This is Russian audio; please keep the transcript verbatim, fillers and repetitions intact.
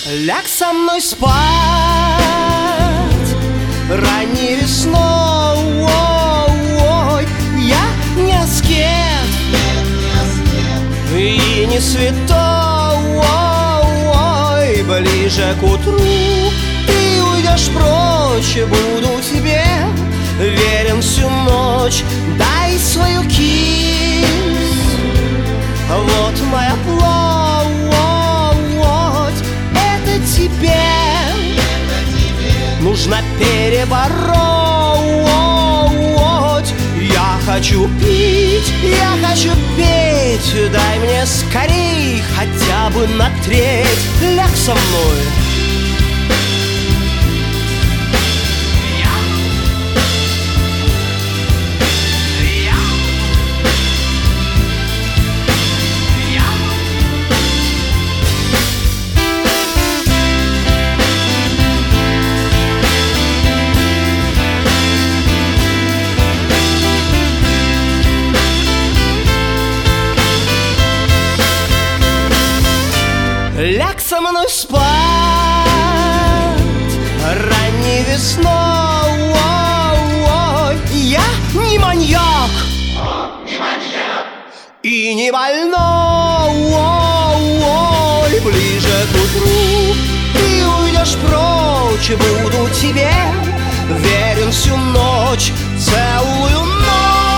Ляг со мной спать ранней весной. Я не аскет и не святой. Ближе к утру ты уйдешь прочь, и буду тебе верен всю ночь. Дай свою кисть, вот моя плоть. Это тебе нужно перебороть. Я хочу пить, я хочу петь. Дай мне скорей хотя бы на треть. Ляг со мной. Ляг со мной спать ранней весной. Я не маньяк, не маньяк и не больной. Ближе к утру ты уйдешь прочь, и буду тебе верен всю ночь, целую ночь.